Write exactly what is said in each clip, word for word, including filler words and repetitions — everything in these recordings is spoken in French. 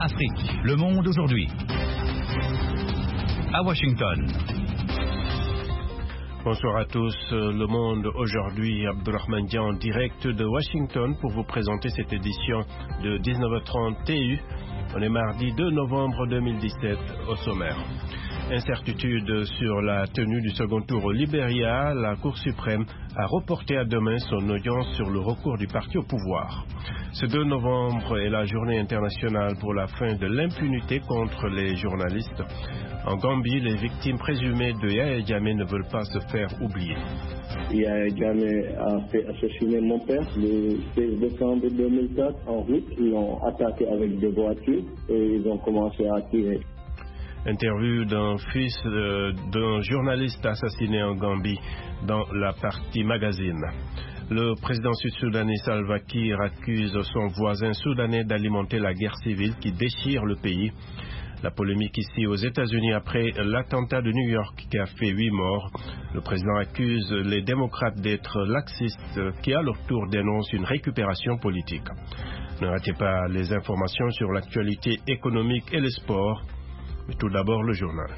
Afrique, le monde aujourd'hui. À Washington. Bonsoir à tous. Le monde aujourd'hui, Abdourahmane Dia en direct de Washington pour vous présenter cette édition de dix-neuf heures trente T U. On est mardi deux novembre deux mille dix-sept au sommaire. Incertitude sur la tenue du second tour au Libéria. La Cour suprême a reporté à demain son audience sur le recours du parti au pouvoir. Ce deux novembre est la journée internationale pour la fin de l'impunité contre les journalistes. En Gambie, les victimes présumées de Yahya Jammeh ne veulent pas se faire oublier. Yahya Jammeh a fait assassiner mon père le seize décembre deux mille quatre en route. Ils l'ont attaqué avec des voitures et ils ont commencé à tirer. Interview d'un fils euh, d'un journaliste assassiné en Gambie dans la partie magazine. Le président sud-soudanais Salva Kiir accuse son voisin soudanais d'alimenter la guerre civile qui déchire le pays. La polémique ici aux États-Unis après l'attentat de New York qui a fait huit morts. Le président accuse les démocrates d'être laxistes qui à leur tour dénoncent une récupération politique. Ne ratez pas les informations sur l'actualité économique et les sports. Mais tout d'abord le journal.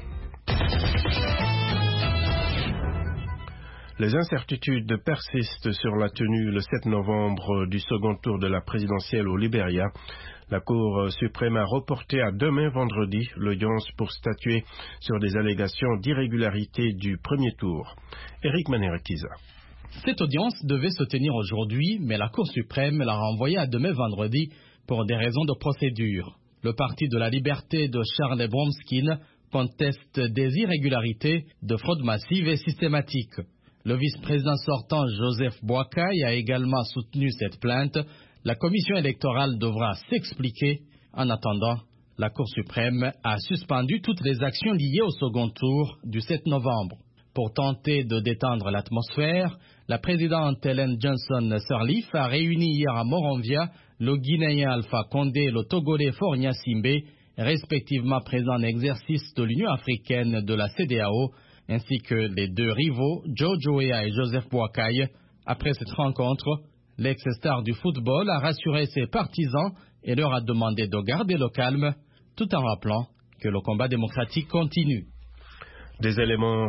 Les incertitudes persistent sur la tenue le sept novembre du second tour de la présidentielle au Libéria. La Cour suprême a reporté à demain vendredi l'audience pour statuer sur des allégations d'irrégularité du premier tour. Éric Manerakiza. Cette audience devait se tenir aujourd'hui, mais la Cour suprême l'a renvoyée à demain vendredi pour des raisons de procédure. Le Parti de la Liberté de Charles Bromskin conteste des irrégularités de fraude massive et systématique. Le vice-président sortant Joseph Boakai a également soutenu cette plainte. La commission électorale devra s'expliquer. En attendant, la Cour suprême a suspendu toutes les actions liées au second tour du sept novembre. Pour tenter de détendre l'atmosphère, la présidente Ellen Johnson Sirleaf a réuni hier à Monrovia le Guinéen Alpha Condé et le Togolais Faure Gnassingbé, respectivement présents en exercice de l'Union africaine de la C E D E A O, ainsi que les deux rivaux, George Weah et Joseph Boakai. Après cette rencontre, l'ex-star du football a rassuré ses partisans et leur a demandé de garder le calme, tout en rappelant que le combat démocratique continue. Des éléments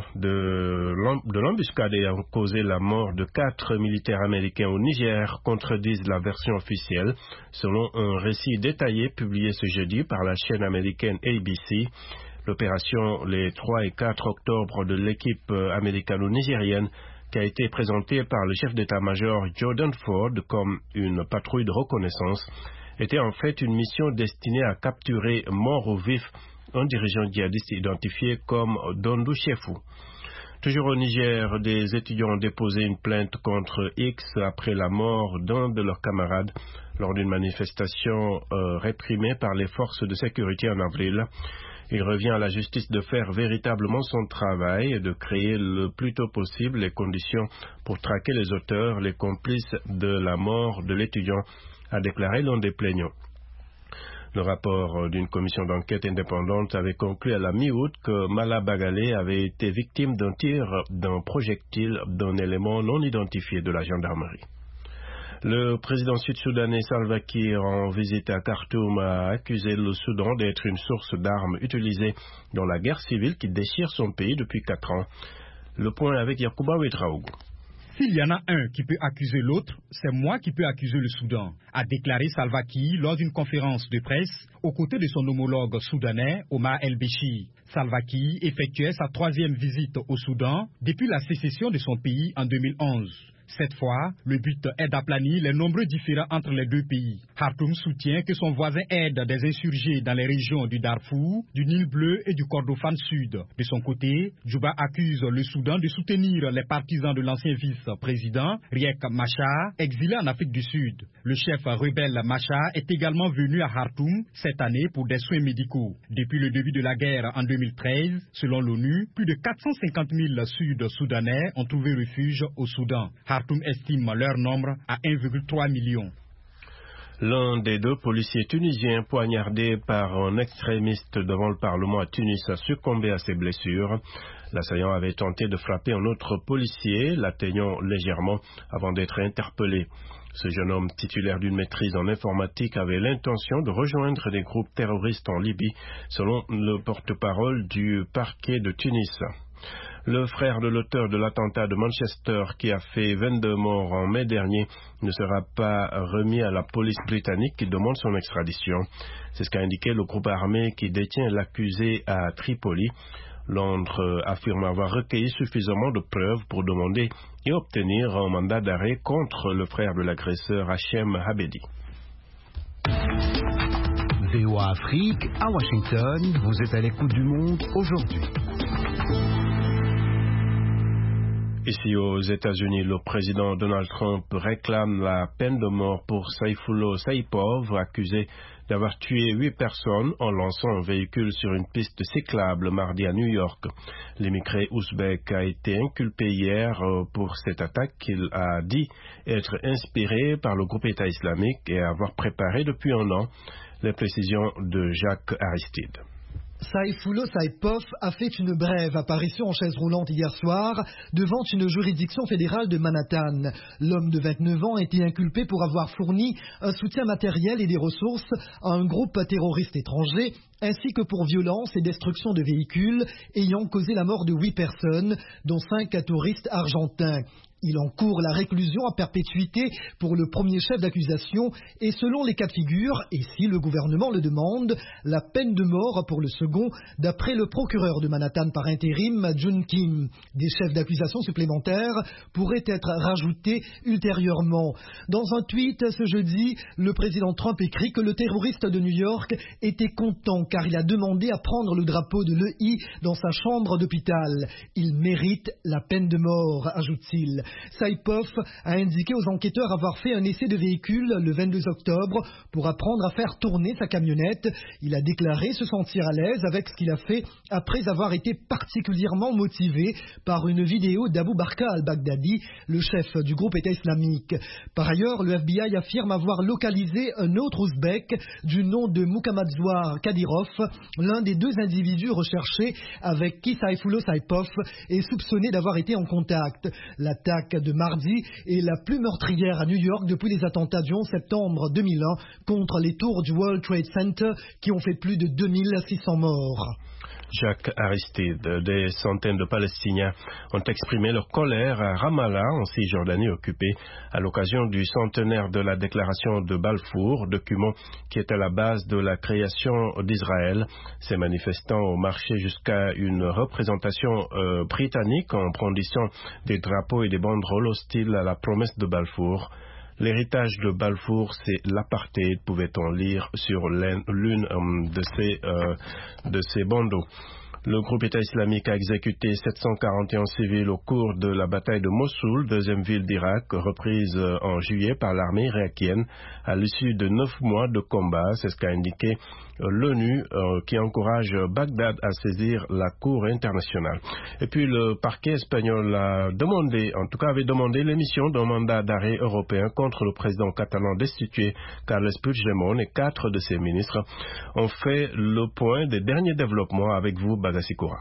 de l'embuscade ayant causé la mort de quatre militaires américains au Niger contredisent la version officielle, selon un récit détaillé publié ce jeudi par la chaîne américaine A B C. L'opération les trois et quatre octobre de l'équipe américano-nigérienne, qui a été présentée par le chef d'état-major Jordan Ford comme une patrouille de reconnaissance, était en fait une mission destinée à capturer mort au vif un dirigeant djihadiste identifié comme Dondou Chefou. Toujours au Niger, des étudiants ont déposé une plainte contre X après la mort d'un de leurs camarades lors d'une manifestation euh, réprimée par les forces de sécurité en avril. Il revient à la justice de faire véritablement son travail et de créer le plus tôt possible les conditions pour traquer les auteurs, les complices de la mort de l'étudiant, a déclaré l'un des plaignants. Le rapport d'une commission d'enquête indépendante avait conclu à la mi-août que Mala Bagalé avait été victime d'un tir d'un projectile d'un élément non identifié de la gendarmerie. Le président sud-soudanais Salva Kiir, en visite à Khartoum, a accusé le Soudan d'être une source d'armes utilisée dans la guerre civile qui déchire son pays depuis quatre ans. Le point avec Yacouba Ouedraogo. S'il y en a un qui peut accuser l'autre, c'est moi qui peux accuser le Soudan, a déclaré Salva Kiir lors d'une conférence de presse aux côtés de son homologue soudanais Omar El-Béchir. Salva Kiir effectuait sa troisième visite au Soudan depuis la sécession de son pays en deux mille onze. Cette fois, le but est d'aplanir les nombreux différends entre les deux pays. Khartoum soutient que son voisin aide des insurgés dans les régions du Darfour, du Nil Bleu et du Kordofan Sud. De son côté, Djouba accuse le Soudan de soutenir les partisans de l'ancien vice-président Riek Machar, exilé en Afrique du Sud. Le chef rebelle Machar est également venu à Khartoum cette année pour des soins médicaux. Depuis le début de la guerre en deux mille treize, selon l'ONU, plus de quatre cent cinquante mille Sud-Soudanais ont trouvé refuge au Soudan. Khartoum estime leur nombre à un virgule trois million. L'un des deux policiers tunisiens poignardés par un extrémiste devant le Parlement à Tunis a succombé à ses blessures. L'assaillant avait tenté de frapper un autre policier, l'atteignant légèrement avant d'être interpellé. Ce jeune homme titulaire d'une maîtrise en informatique avait l'intention de rejoindre des groupes terroristes en Libye, selon le porte-parole du parquet de Tunis. Le frère de l'auteur de l'attentat de Manchester qui a fait vingt-deux morts en mai dernier ne sera pas remis à la police britannique qui demande son extradition. C'est ce qu'a indiqué le groupe armé qui détient l'accusé à Tripoli. Londres affirme avoir recueilli suffisamment de preuves pour demander et obtenir un mandat d'arrêt contre le frère de l'agresseur Hachem Habedi. V O A Afrique, à Washington, vous êtes à l'écoute du monde aujourd'hui. Ici aux États-Unis, le président Donald Trump réclame la peine de mort pour Sayfullo Saipov, accusé d'avoir tué huit personnes en lançant un véhicule sur une piste cyclable mardi à New York. L'immigré ouzbek a été inculpé hier pour cette attaque qu'il a dit être inspiré par le groupe État islamique et avoir préparé depuis un an. Les précisions de Jacques Aristide. Sayfullo Saipov a fait une brève apparition en chaise roulante hier soir devant une juridiction fédérale de Manhattan. L'homme de vingt-neuf ans a été inculpé pour avoir fourni un soutien matériel et des ressources à un groupe terroriste étranger, ainsi que pour violence et destruction de véhicules ayant causé la mort de huit personnes, dont cinq touristes argentins. Il encourt la réclusion à perpétuité pour le premier chef d'accusation et selon les cas de figure, et si le gouvernement le demande, la peine de mort pour le second, d'après le procureur de Manhattan par intérim, Jun Kim. Des chefs d'accusation supplémentaires pourraient être rajoutés ultérieurement. Dans un tweet ce jeudi, le président Trump écrit que le terroriste de New York était content car il a demandé à prendre le drapeau de l'E I dans sa chambre d'hôpital. Il mérite la peine de mort, ajoute-t-il. Saipov a indiqué aux enquêteurs avoir fait un essai de véhicule le vingt-deux octobre pour apprendre à faire tourner sa camionnette. Il a déclaré se sentir à l'aise avec ce qu'il a fait après avoir été particulièrement motivé par une vidéo d'Abu Barka al-Baghdadi, le chef du groupe État islamique. Par ailleurs, le F B I affirme avoir localisé un autre ouzbek du nom de Muhammadzoar Kadyrov, l'un des deux individus recherchés avec qui Sayfullo Saipov est soupçonné d'avoir été en contact. L'attaque de mardi est la plus meurtrière à New York depuis les attentats du onze septembre deux mille un contre les tours du World Trade Center qui ont fait plus de deux mille six cents morts. Jacques Aristide, des centaines de Palestiniens ont exprimé leur colère à Ramallah, en Cisjordanie occupée, à l'occasion du centenaire de la déclaration de Balfour, document qui est à la base de la création d'Israël. Ces manifestants ont marché jusqu'à une représentation euh, britannique en brandissant des drapeaux et des banderoles hostiles à la promesse de Balfour. L'héritage de Balfour, c'est l'apartheid, pouvait-on lire sur l'une de ces, euh, de ces bandeaux. Le groupe État islamique a exécuté sept cent quarante et un civils au cours de la bataille de Mossoul, deuxième ville d'Irak, reprise en juillet par l'armée irakienne à l'issue de neuf mois de combat. C'est ce qu'a indiqué l'ONU euh, qui encourage Bagdad à saisir la Cour internationale. Et puis le parquet espagnol a demandé, en tout cas avait demandé l'émission d'un mandat d'arrêt européen contre le président catalan destitué Carles Puigdemont et quatre de ses ministres. On fait le point des derniers développements avec vous, Bagassikora.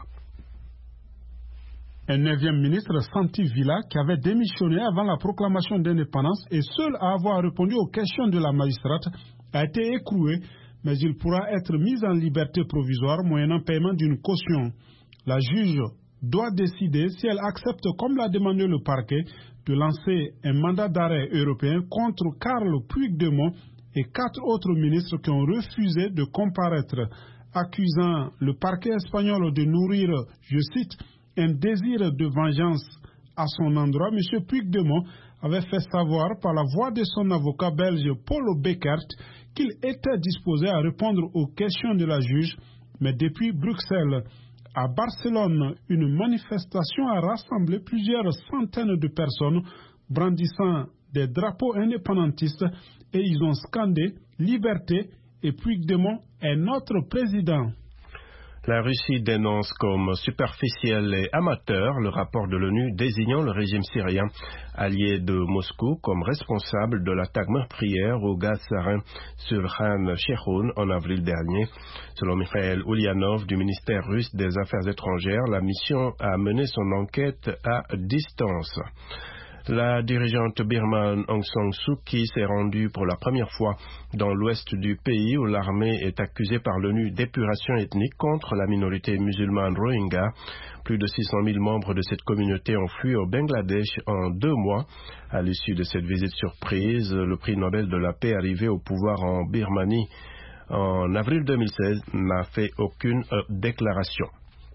Un neuvième ministre, Santi Villa, qui avait démissionné avant la proclamation d'indépendance et seul à avoir répondu aux questions de la magistrate, a été écroué, mais il pourra être mis en liberté provisoire moyennant paiement d'une caution. La juge doit décider si elle accepte, comme l'a demandé le parquet, de lancer un mandat d'arrêt européen contre Carles Puigdemont et quatre autres ministres qui ont refusé de comparaître, accusant le parquet espagnol de nourrir, je cite, un désir de vengeance à son endroit. M. Puigdemont avait fait savoir par la voix de son avocat belge Paulo Beckert qu'il était disposé à répondre aux questions de la juge, mais depuis Bruxelles à Barcelone, une manifestation a rassemblé plusieurs centaines de personnes brandissant des drapeaux indépendantistes et ils ont scandé « Liberté » et Puigdemont est notre président. La Russie dénonce comme superficiel et amateur le rapport de l'ONU désignant le régime syrien, allié de Moscou, comme responsable de l'attaque meurtrière au gaz sarin sur Khan Sheikhoun en avril dernier. Selon Mikhail Ulyanov du ministère russe des Affaires étrangères, la mission a mené son enquête à distance. La dirigeante birmane Aung San Suu Kyi s'est rendue pour la première fois dans l'ouest du pays où l'armée est accusée par l'ONU d'épuration ethnique contre la minorité musulmane Rohingya. Plus de six cent mille membres de cette communauté ont fui au Bangladesh en deux mois. À l'issue de cette visite surprise, le prix Nobel de la paix arrivé au pouvoir en Birmanie en avril deux mille seize n'a fait aucune euh, déclaration.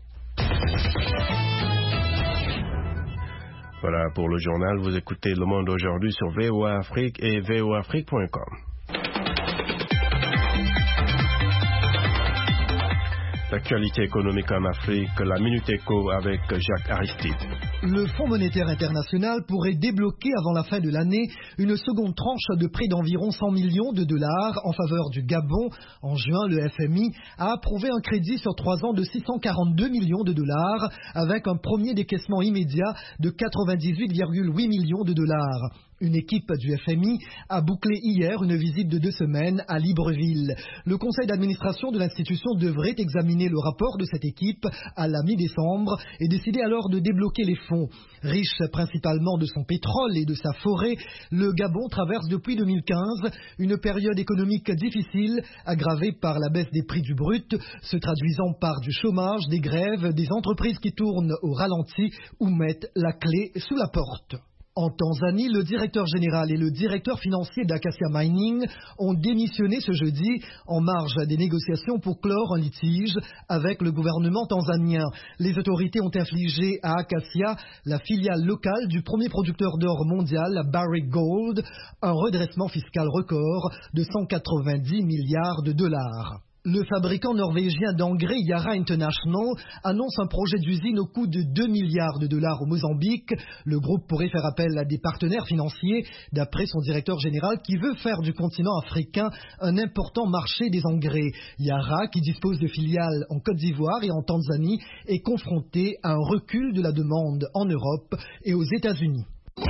Voilà pour le journal. Vous écoutez Le Monde aujourd'hui sur V O A Afrique et V O A Afrique point com. L'actualité économique en Afrique, la Minute Éco avec Jacques Aristide. Le Fonds monétaire international pourrait débloquer avant la fin de l'année une seconde tranche de prêt d'environ cent millions de dollars en faveur du Gabon. En juin, le F M I a approuvé un crédit sur trois ans de six cent quarante-deux millions de dollars avec un premier décaissement immédiat de quatre-vingt-dix-huit virgule huit millions de dollars. Une équipe du F M I a bouclé hier une visite de deux semaines à Libreville. Le conseil d'administration de l'institution devrait examiner le rapport de cette équipe à la mi-décembre et décider alors de débloquer les fonds. Riche principalement de son pétrole et de sa forêt, le Gabon traverse depuis deux mille quinze une période économique difficile, aggravée par la baisse des prix du brut, se traduisant par du chômage, des grèves, des entreprises qui tournent au ralenti ou mettent la clé sous la porte. En Tanzanie, le directeur général et le directeur financier d'Acacia Mining ont démissionné ce jeudi en marge des négociations pour clore un litige avec le gouvernement tanzanien. Les autorités ont infligé à Acacia, la filiale locale du premier producteur d'or mondial, Barrick Gold, un redressement fiscal record de cent quatre-vingt-dix milliards de dollars. Le fabricant norvégien d'engrais Yara International annonce un projet d'usine au coût de deux milliards de dollars au Mozambique. Le groupe pourrait faire appel à des partenaires financiers, d'après son directeur général qui veut faire du continent africain un important marché des engrais. Yara, qui dispose de filiales en Côte d'Ivoire et en Tanzanie, est confronté à un recul de la demande en Europe et aux États-Unis.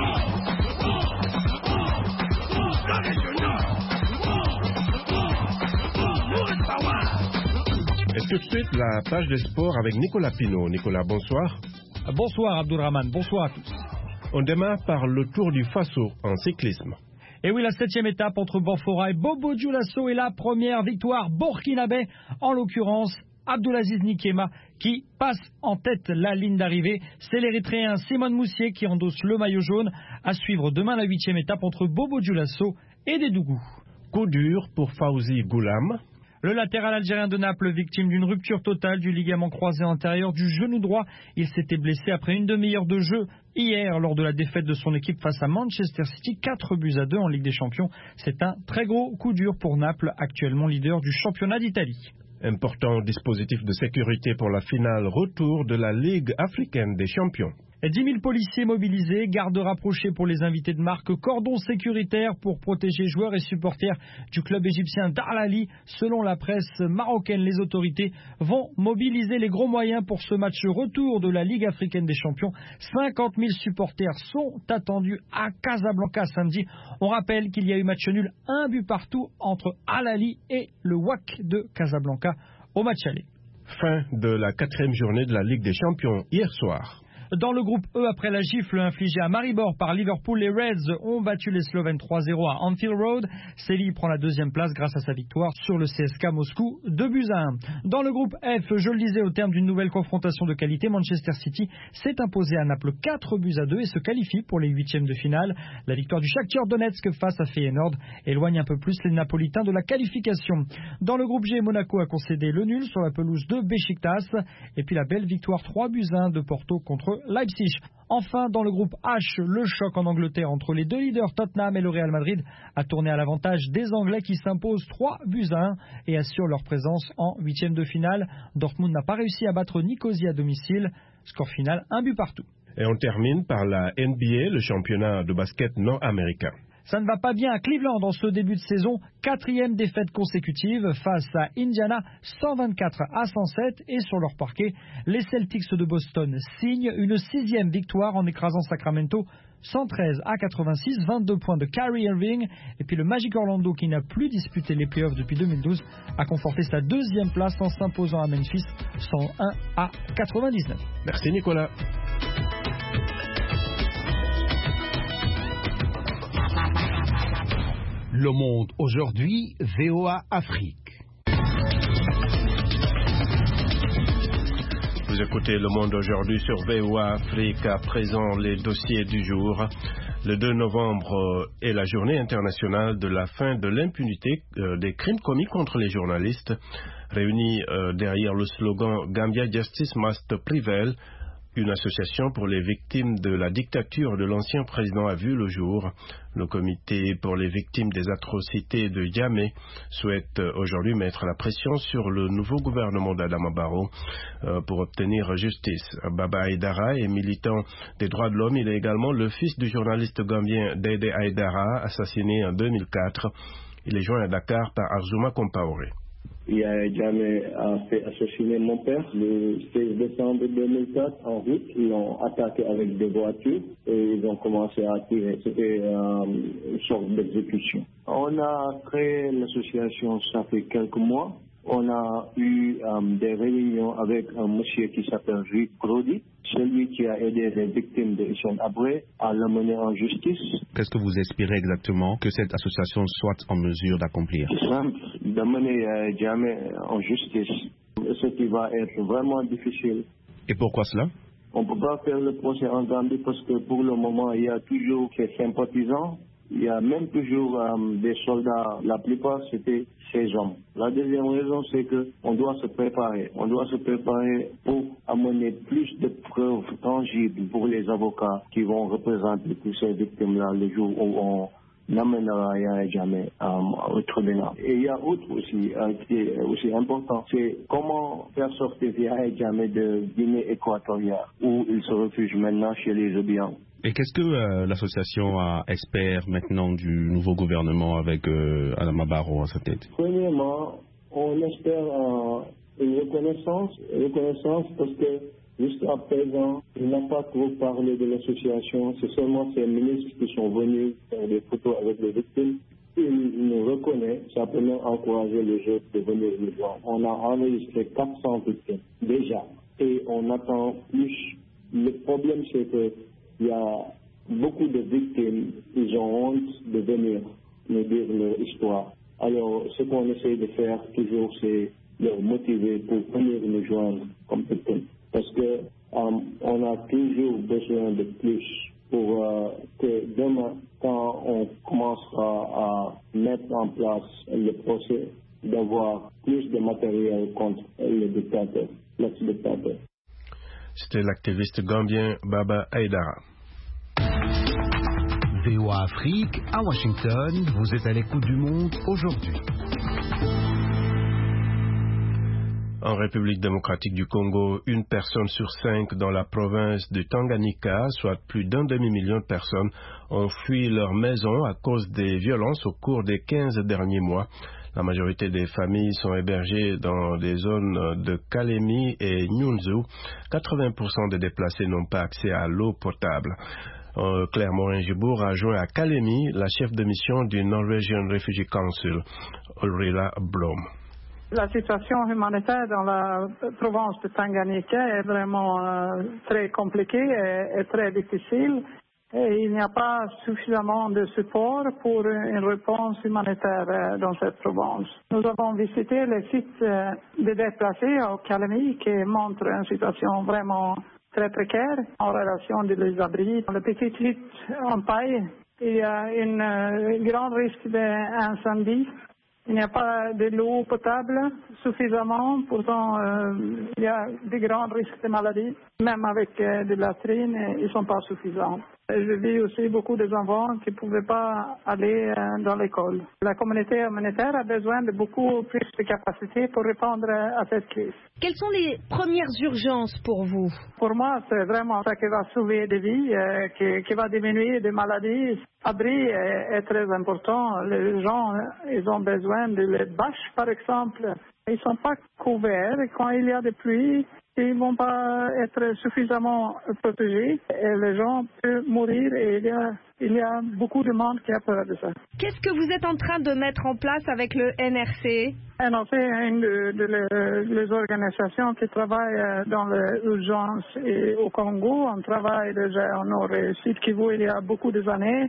Et tout de suite, la page des sports avec Nicolas Pinault. Nicolas, bonsoir. Bonsoir Abdourahmane, bonsoir à tous. On démarre par le Tour du Faso en cyclisme. Et oui, la septième étape entre Banfora et Bobo Dioulasso est la première victoire burkinabé, en l'occurrence Abdulaziz Nikema, qui passe en tête la ligne d'arrivée. C'est l'Érythréen Simon Moussier qui endosse le maillot jaune. À suivre demain la huitième étape entre Bobo Dioulasso et Dédougou. Coup dur pour Fawzi Goulam. Le latéral algérien de Naples, victime d'une rupture totale du ligament croisé antérieur du genou droit. Il s'était blessé après une demi-heure de jeu hier lors de la défaite de son équipe face à Manchester City, quatre buts à deux en Ligue des Champions. C'est un très gros coup dur pour Naples, actuellement leader du championnat d'Italie. Important dispositif de sécurité pour la finale retour de la Ligue africaine des champions. dix mille policiers mobilisés, gardes rapprochés pour les invités de marque, cordon sécuritaire pour protéger joueurs et supporters du club égyptien d'Al Ahly. Selon la presse marocaine, les autorités vont mobiliser les gros moyens pour ce match retour de la Ligue africaine des champions. cinquante mille supporters sont attendus à Casablanca samedi. On rappelle qu'il y a eu match nul, un but partout entre Al Ahly et le W A C de Casablanca au match aller. Fin de la quatrième journée de la Ligue des champions hier soir. Dans le groupe E, après la gifle infligée à Maribor par Liverpool, les Reds ont battu les Slovènes trois zéro à Anfield Road. Séville prend la deuxième place grâce à sa victoire sur le C S K Moscou deux buts à un. Dans le groupe F, je le disais, au terme d'une nouvelle confrontation de qualité, Manchester City s'est imposé à Naples quatre buts à deux et se qualifie pour les huitièmes de finale. La victoire du Shakhtar Donetsk face à Feyenoord éloigne un peu plus les Napolitains de la qualification. Dans le groupe G, Monaco a concédé le nul sur la pelouse de Beşiktaş et puis la belle victoire trois buts à un de Porto contre Leipzig. Enfin, dans le groupe H, le choc en Angleterre entre les deux leaders Tottenham et le Real Madrid a tourné à l'avantage des Anglais qui s'imposent trois buts à un et assurent leur présence en huitième de finale. Dortmund n'a pas réussi à battre Nicosia à domicile. Score final, un but partout. Et on termine par la N B A, le championnat de basket nord-américain. Ça ne va pas bien à Cleveland en ce début de saison. Quatrième défaite consécutive face à Indiana, cent vingt-quatre à cent sept. Et sur leur parquet, les Celtics de Boston signent une sixième victoire en écrasant Sacramento, cent treize à quatre-vingt-six, vingt-deux points de Kyrie Irving. Et puis le Magic Orlando, qui n'a plus disputé les playoffs depuis deux mille douze, a conforté sa deuxième place en s'imposant à Memphis, cent un à quatre-vingt-dix-neuf. Merci Nicolas. Le Monde aujourd'hui, V O A Afrique. Vous écoutez Le Monde aujourd'hui sur V O A Afrique. À présent, les dossiers du jour. Le deux novembre est la journée internationale de la fin de l'impunité euh, des crimes commis contre les journalistes. Réunis euh, derrière le slogan Gambia Justice Must Prevail, une association pour les victimes de la dictature de l'ancien président a vu le jour. Le comité pour les victimes des atrocités de Jammeh souhaite aujourd'hui mettre la pression sur le nouveau gouvernement d'Adama Barrow euh, pour obtenir justice. Baba Aïdara est militant des droits de l'homme. Il est également le fils du journaliste gambien Dédé Aïdara, assassiné en deux mille quatre. Il est joint à Dakar par Arzouma Compaoré. Yahya Jammeh a fait assassiner mon père le seize décembre deux mille quatre en route. Ils l'ont attaqué avec des voitures et ils ont commencé à tirer. C'était euh, une sorte d'exécution. On a créé l'association ça fait quelques mois. On a eu euh, des réunions avec un monsieur qui s'appelle Rick Brody, celui qui a aidé les victimes de Hissène Habré à l'amener en justice. Qu'est-ce que vous espérez exactement que cette association soit en mesure d'accomplir? C'est simple, d'amener euh, Jammeh en justice, ce qui va être vraiment difficile. Et pourquoi cela? On ne peut pas faire le procès en Gambie parce que pour le moment, il y a toujours ces sympathisants. Il y a même toujours euh, des soldats, la plupart c'était ces hommes. La deuxième raison c'est qu'on doit se préparer. On doit se préparer pour amener plus de preuves tangibles pour les avocats qui vont représenter toutes ces victimes-là le jour où on n'amènera Yahya Jammeh euh, au tribunal. Et il y a autre aussi euh, qui est aussi important, c'est comment faire sortir Yahya Jammeh de Guinée équatoriale où il se refuge maintenant chez les Obiang. Et qu'est-ce que euh, l'association espère maintenant du nouveau gouvernement avec euh, Adama Barrow à sa tête? Premièrement, on espère euh, une reconnaissance, une reconnaissance parce que jusqu'à présent, il n'a pas trop parlé de l'association. C'est seulement ces ministres qui sont venus faire des photos avec les victimes. Il nous reconnaît, ça peut même encourager les autres de venir nous voir. On a enregistré quatre cents victimes déjà et on attend plus. Le problème c'est que il y a beaucoup de victimes, ils ont honte de venir nous dire leur histoire. Alors, ce qu'on essaie de faire toujours, c'est leur motiver pour venir nous joindre comme victimes. Parce que euh, on a toujours besoin de plus pour euh, que demain, quand on commencera à mettre en place le procès, d'avoir plus de matériel contre le dictateur, l'ex-dictateur. C'était l'activiste gambien Baba Aïdara. V O A Afrique, à Washington, vous êtes à l'écoute du monde aujourd'hui. En République démocratique du Congo, une personne sur cinq dans la province de Tanganyika, soit plus d'un demi-million de personnes, ont fui leur maison à cause des violences au cours des quinze derniers mois. La majorité des familles sont hébergées dans des zones de Kalemi et Nyunzu. quatre-vingts pour cent des déplacés n'ont pas accès à l'eau potable. Euh, Claire Morin-Gibourg a joint à Kalemi la chef de mission du Norwegian Refugee Council, Ulrila Blom. La situation humanitaire dans la province de Tanganyika est vraiment euh, très compliquée et, et très difficile. Et il n'y a pas suffisamment de support pour une réponse humanitaire euh, dans cette province. Nous avons visité les sites euh, de déplacés au Kalemi qui montrent une situation vraiment très précaire en relation de les abris. Dans le petit site en paille, il y a un euh, grand risque d'incendie. Il n'y a pas de l'eau potable suffisamment, pourtant euh, il y a des grands risques de maladies. Même avec euh, des latrines, ils ne sont pas suffisants. Et je vis aussi beaucoup d'enfants qui ne pouvaient pas aller euh, dans l'école. La communauté humanitaire a besoin de beaucoup plus de capacités pour répondre à cette crise. Quelles sont les premières urgences pour vous? Pour moi, c'est vraiment ça qui va sauver des vies, euh, qui, qui va diminuer des maladies. L'abri est, est très important. Les gens, ils ont besoin de les bâches, par exemple. Ils ne sont pas couverts. Quand il y a des pluies, ils ne vont pas être suffisamment protégés et les gens peuvent mourir et il y a, il y a beaucoup de monde qui a peur de ça. Qu'est-ce que vous êtes en train de mettre en place avec le N R C? N R C est une de, de les, les organisations qui travaillent dans l'urgence et au Congo. On travaille déjà au Nord et Sud Kivu il y a beaucoup d'années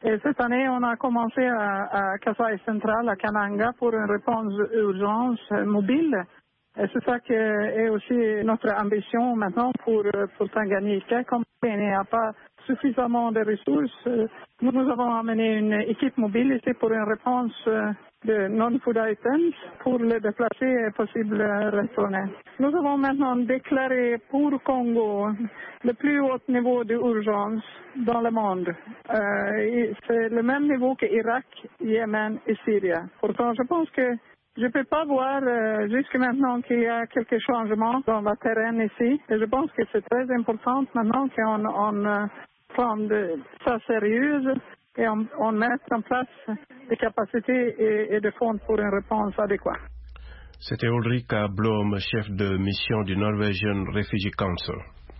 Et cette année, on a commencé à, à Kasai Central, à Kananga, pour une réponse urgence mobile. Et c'est ça qui est aussi notre ambition maintenant pour, pour Tanganyika. Comme il n'y a pas suffisamment de ressources, nous, nous avons amené une équipe mobile ici pour une réponse de non-food items pour les déplacer et possible retourner. Nous avons maintenant déclaré pour Congo le plus haut niveau d'urgence dans le monde. Euh, c'est le même niveau que Irak, Yémen et Syrie. Pourtant, je pense que je ne peux pas voir euh, jusque maintenant qu'il y a quelques changements dans le terrain ici. Et je pense que c'est très important maintenant qu'on on, euh, prend de, ça sérieux et on, on met en place des capacités et, et des fonds pour une réponse adéquate. C'était Ulrika Blom, chef de mission du Norwegian Refugee Council.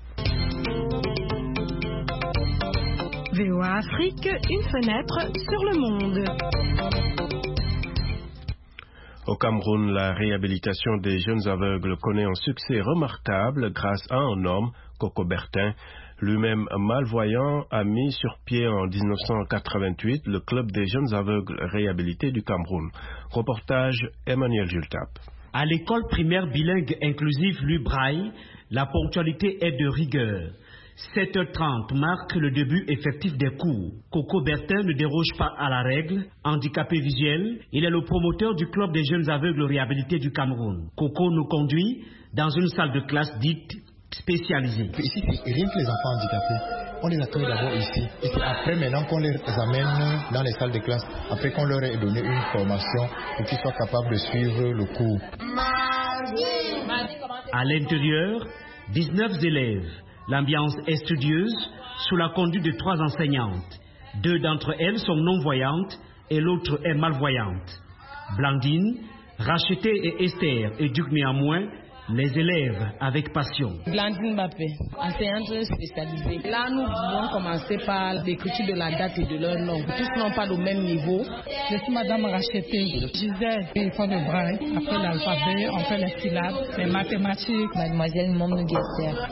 V O A Afrique, une fenêtre sur le monde. Au Cameroun, la réhabilitation des jeunes aveugles connaît un succès remarquable grâce à un homme, Coco Bertin, lui-même malvoyant, a mis sur pied en mille neuf cent quatre-vingt-huit le Club des jeunes aveugles réhabilités du Cameroun. Reportage Emmanuel Jultap. À l'école primaire bilingue inclusive Louis Braille, la ponctualité est de rigueur. sept heures trente marque le début effectif des cours. Coco Bertin ne déroge pas à la règle. Handicapé visuel, il est le promoteur du Club des jeunes aveugles réhabilités du Cameroun. Coco nous conduit dans une salle de classe dite spécialisée. Ici, c'est rien que les enfants handicapés. On les accueille d'abord ici. Et c'est après maintenant qu'on les amène dans les salles de classe, après qu'on leur ait donné une formation pour qu'ils soient capables de suivre le cours. À l'intérieur, dix-neuf élèves. L'ambiance est studieuse, sous la conduite de trois enseignantes. Deux d'entre elles sont non-voyantes et l'autre est malvoyante. Blandine, Rachetée et Esther éduquent néanmoins les élèves avec passion. Blandine Mbappé, enseignante spécialisée. Là, nous voulons commencer par l'écriture de la date et de leur nom. Tous n'ont pas le même niveau. Je suis Madame Rachetée. Gisèle, il faut le braille. Après l'alphabet, on fait les syllabes, les mathématiques. Mademoiselle Momou Guesser.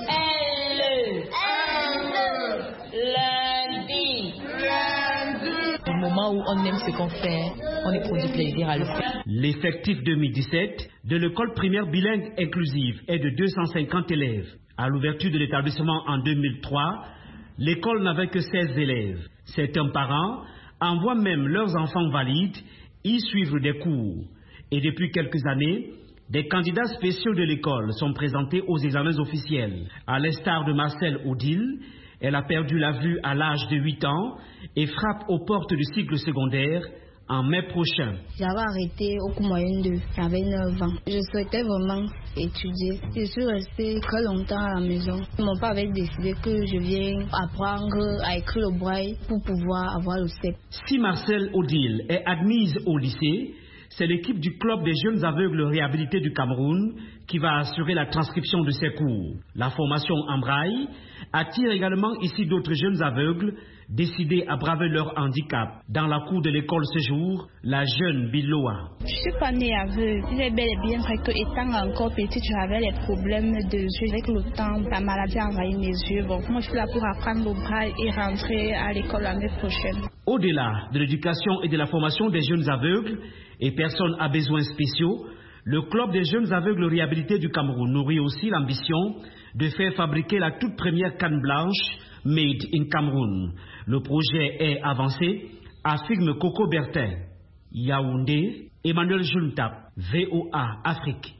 Lundi. Au moment où on aime ce qu'on fait, on éprouve du plaisir à le faire. L'effectif deux mille dix-sept de l'école primaire bilingue inclusive est de deux cent cinquante élèves. À l'ouverture de l'établissement en deux mille trois, l'école n'avait que seize élèves. Certains parents envoient même leurs enfants valides y suivre des cours. Et depuis quelques années, des candidats spéciaux de l'école sont présentés aux examens officiels. À l'instar de Marcel Odile, elle a perdu la vue à l'âge de huit ans et frappe aux portes du cycle secondaire en mai prochain. J'avais arrêté au cours moyen deux, j'avais neuf ans. Je souhaitais vraiment étudier. Je suis restée très longtemps à la maison. Mon père avait décidé que je vienne apprendre à écrire le braille pour pouvoir avoir le C E P. Si Marcel Odile est admise au lycée, c'est l'équipe du Club des jeunes aveugles réhabilités du Cameroun qui va assurer la transcription de ces cours. La formation en braille attire également ici d'autres jeunes aveugles décidés à braver leur handicap. Dans la cour de l'école ce jour, la jeune Biloa. Je ne suis pas née aveugle. Il est bel et bien vrai que étant encore petite, j'avais les problèmes de yeux. Avec le temps, la maladie a envahi mes yeux. Bon, moi, je suis là pour apprendre le braille et rentrer à l'école l'année prochaine. Au-delà de l'éducation et de la formation des jeunes aveugles et personnes à besoins spéciaux, le Club des jeunes aveugles réhabilités du Cameroun nourrit aussi l'ambition de faire fabriquer la toute première canne blanche made in Cameroun. Le projet est avancé, affirme Coco Bertin. Yaoundé, Emmanuel Juntap, V O A Afrique.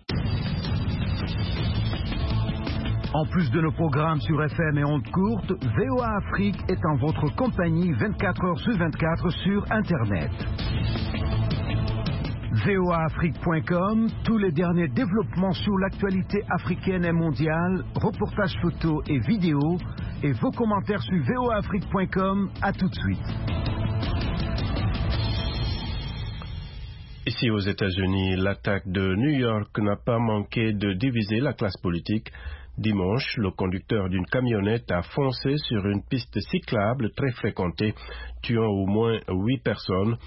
En plus de nos programmes sur F M et ondes courtes, V O A Afrique est en votre compagnie vingt-quatre heures sur vingt-quatre sur Internet. V O A Afrique point com, tous les derniers développements sur l'actualité africaine et mondiale, reportages photos et vidéos, et vos commentaires sur V O A Afrique point com. À tout de suite. Ici aux États-Unis, l'attaque de New York n'a pas manqué de diviser la classe politique. Dimanche, le conducteur d'une camionnette a foncé sur une piste cyclable très fréquentée, tuant au moins huit personnes.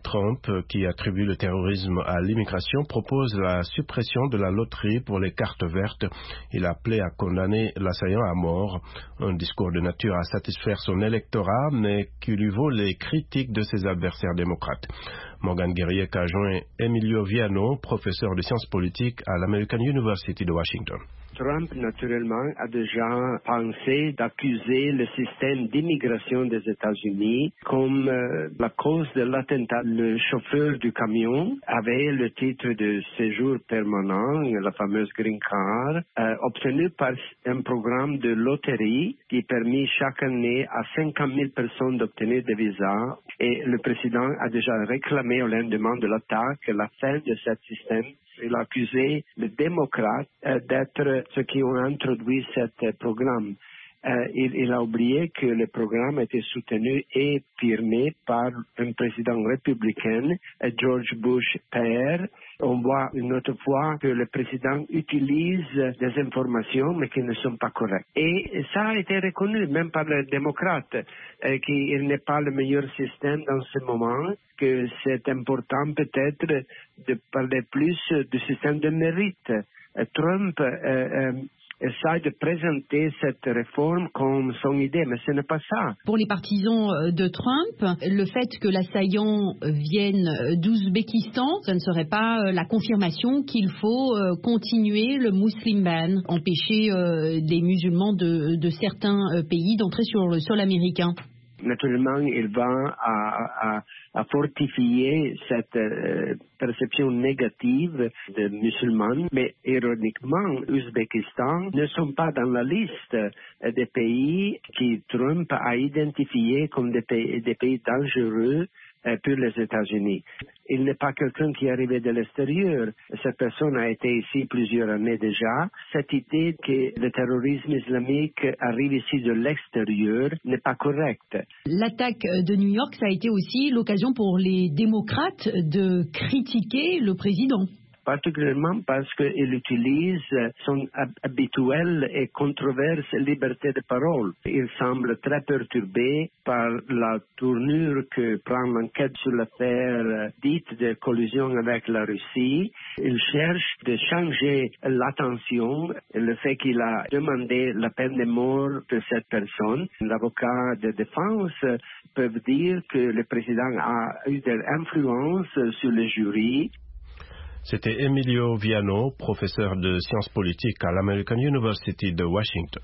Trump, qui attribue le terrorisme à l'immigration, propose la suppression de la loterie pour les cartes vertes. Il a appelé à condamner l'assaillant à mort. Un discours de nature à satisfaire son électorat, mais qui lui vaut les critiques de ses adversaires démocrates. Morgan Guerrier a joint Emilio Viano, professeur de sciences politiques à l'American University de Washington. Trump, naturellement, a déjà pensé d'accuser le système d'immigration des États-Unis comme euh, la cause de l'attentat. Le chauffeur du camion avait le titre de séjour permanent, la fameuse Green Card, euh, obtenu par un programme de loterie qui permet chaque année à cinquante mille personnes d'obtenir des visas. Et le président a déjà réclamé au lendemain de l'attaque la fin de ce système. Il a accusé les démocrates euh, d'être ceux qui ont introduit ce euh, programme. Euh, il, il a oublié que le programme était soutenu et firmé par un président républicain, euh, George Bush père. On voit une autre fois que le président utilise des informations mais qui ne sont pas correctes. Et ça a été reconnu même par les démocrates, euh, qu'il n'est pas le meilleur système dans ce moment, que c'est important peut-être de parler plus du système de mérite. Euh, Trump euh, euh, essaie de présenter cette réforme comme son idée, mais ce n'est pas ça. Pour les partisans de Trump, le fait que l'assaillant vienne d'Ouzbékistan, ce ne serait pas la confirmation qu'il faut continuer le Muslim ban, empêcher des musulmans de, de certains pays d'entrer sur le sol américain. Naturellement, il va à, à, à fortifier cette euh, perception négative des musulmans, mais ironiquement, l'Ouzbékistan ne sont pas dans la liste des pays qui Trump a identifiés comme des pays, des pays dangereux pour les États-Unis. Il n'est pas quelqu'un qui est arrivé de l'extérieur. Cette personne a été ici plusieurs années déjà. Cette idée que le terrorisme islamique arrive ici de l'extérieur n'est pas correcte. L'attaque de New York, ça a été aussi l'occasion pour les démocrates de critiquer le président. Particulièrement parce qu'il utilise son habituelle et controverse liberté de parole. Il semble très perturbé par la tournure que prend l'enquête sur l'affaire dite de collusion avec la Russie. Il cherche de changer l'attention, le fait qu'il a demandé la peine de mort de cette personne. L'avocat de défense peut dire que le président a eu de l'influence sur le jury. C'était Emilio Viano, professeur de sciences politiques à l'American University de Washington.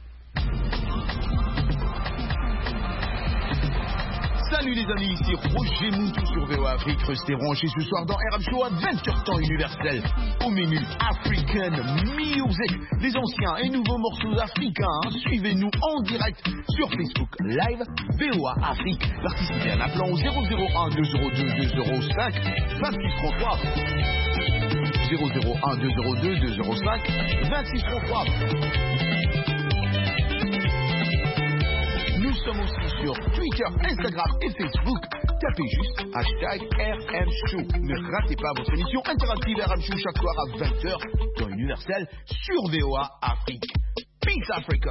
Salut les amis, ici Roger Moutou sur V O A Afrique. Restez branchés ce soir dans R M Show à vingt heures temps universel. Au menu African Music, les anciens et nouveaux morceaux africains. Hein. Suivez-nous en direct sur Facebook Live V O A Afrique. Participez en appelant au zéro zéro un deux zéro deux deux zéro cinq vingt-six trente-trois. zéro zéro un deux zéro deux deux zéro cinq vingt-six trente-trois. Nous sommes aussi sur Twitter, Instagram et Facebook. Tapez juste hashtag R M Show. Ne ratez pas votre émission interactive R M Show chaque soir à vingt heures dans Universel sur V O A Afrique. Peace Africa.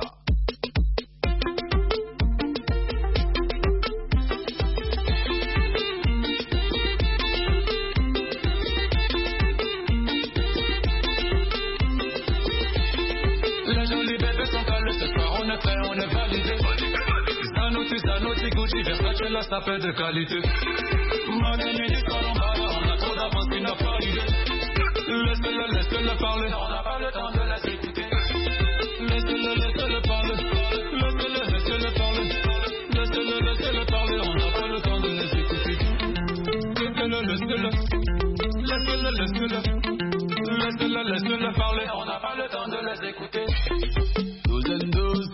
La sapeur de qualité. Money, on a trop d'avance, il n'a pas l'idée. Laisse-le, laisse-le parler, on n'a pas le temps de la écouter. Laisse-le, laisse-le parler. Laisse-le, laisse-le parler. Laisse-le, laisse-le parler, on n'a pas le temps de les écouter. Laisse-le, laisse-le. Laisse-le, laisse-le. Laisse-le, laisse-le parler, on n'a pas le temps de les écouter. Douze and douze.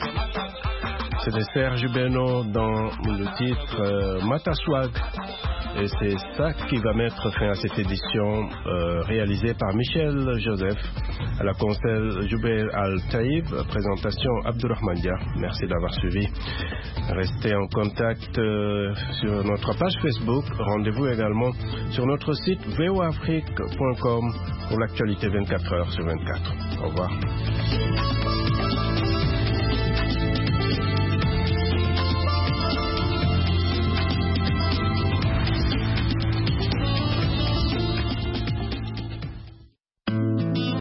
C'était Serge Beno dans le titre euh, Mataswag. Et c'est ça qui va mettre fin à cette édition euh, réalisée par Michel Joseph, à la console Jouber Al-Taïb, présentation Abdurrahman Dia. Merci d'avoir suivi. Restez en contact euh, sur notre page Facebook. Rendez-vous également sur notre site v o afrique point com pour l'actualité vingt-quatre heures sur vingt-quatre. Au revoir.